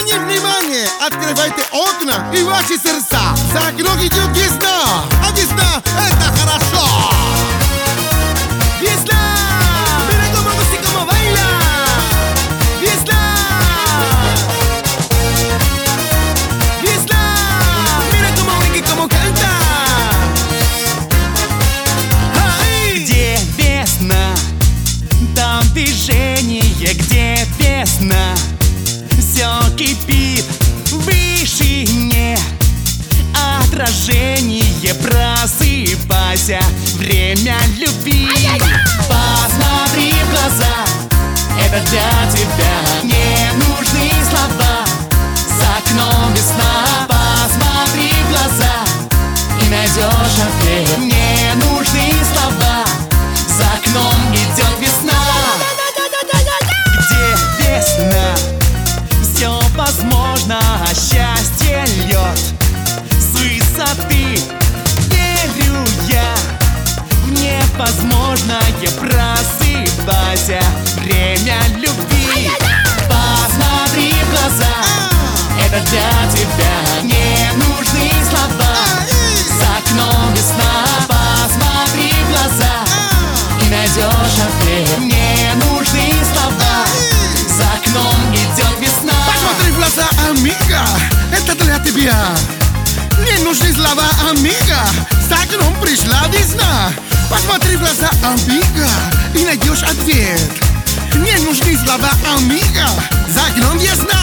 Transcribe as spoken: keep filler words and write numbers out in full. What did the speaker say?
Внимание, внимание! Открывайте окна и ваши сердца. За окном идет весна, а весна — это хорошо. Весна! Mira cómo música, cómo baila. Весна! Весна! Mira cómo brinca y cómo canta. Ай! Где весна, там движение. Где весна, все кипит в вышине. Отражение, просыпайся, время любви. Посмотри в глаза, это для тебя. Не нужны слова, за окном весна. Посмотри в глаза и найдешь ответ. Не нужны слова, за окном идет весна. Где весна, все возможно, счастье льет с высоты. Верю я в невозможное, просыпайся, время любви. Посмотри в глаза, это для тебя. Не нужны слова, за окном весна. Посмотри в глаза и найдешь ответ. Не нужны слова, за окном идет весна. Посмотри в глаза, амиго, это для тебя. Не нужны слова, амиго, за окном пришла весна. Посмотри в глаза, амиго, и найдешь ответ. Не нужны слова, амиго, за окном весна.